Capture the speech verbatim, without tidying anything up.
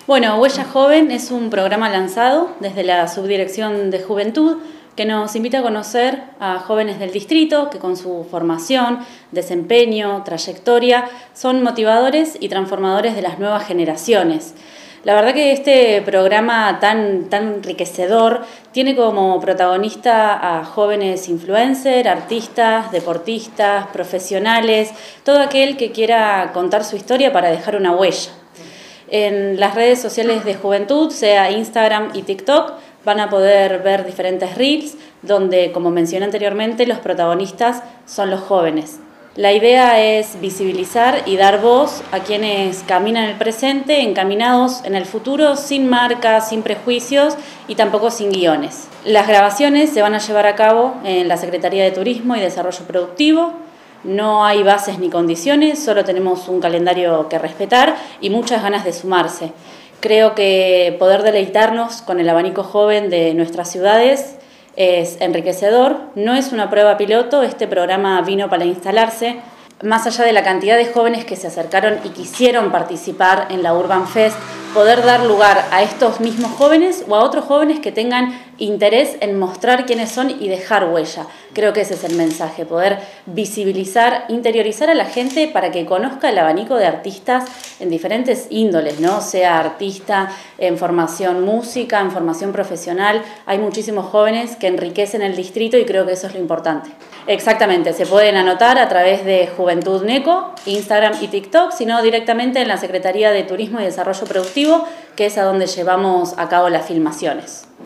Bueno, Huella Joven es un programa lanzado desde la Subdirección de Juventud que nos invita a conocer a jóvenes del distrito que con su formación, desempeño, trayectoria son motivadores y transformadores de las nuevas generaciones. La verdad que este programa tan, tan enriquecedor tiene como protagonista a jóvenes influencers, artistas, deportistas, profesionales, todo aquel que quiera contar su historia para dejar una huella. En las redes sociales de Juventud, sea Instagram y TikTok, van a poder ver diferentes reels donde, como mencioné anteriormente, los protagonistas son los jóvenes. La idea es visibilizar y dar voz a quienes caminan el presente, encaminados en el futuro, sin marcas, sin prejuicios y tampoco sin guiones. Las grabaciones se van a llevar a cabo en la Secretaría de Turismo y Desarrollo Productivo. No hay bases ni condiciones, solo tenemos un calendario que respetar y muchas ganas de sumarse. Creo que poder deleitarnos con el abanico joven de nuestras ciudades es enriquecedor. No es una prueba piloto, este programa vino para instalarse. Más allá de la cantidad de jóvenes que se acercaron y quisieron participar en la Urban Fest, poder dar lugar a estos mismos jóvenes o a otros jóvenes que tengan interés en mostrar quiénes son y dejar huella. Creo que ese es el mensaje, poder visibilizar, interiorizar a la gente para que conozca el abanico de artistas en diferentes índoles, ¿no? Sea artista en formación música, en formación profesional. Hay muchísimos jóvenes que enriquecen el distrito y creo que eso es lo importante. Exactamente, se pueden anotar a través de Juventud Neco, Instagram y TikTok, sino directamente en la Secretaría de Turismo y Desarrollo Productivo, que es a donde llevamos a cabo las filmaciones.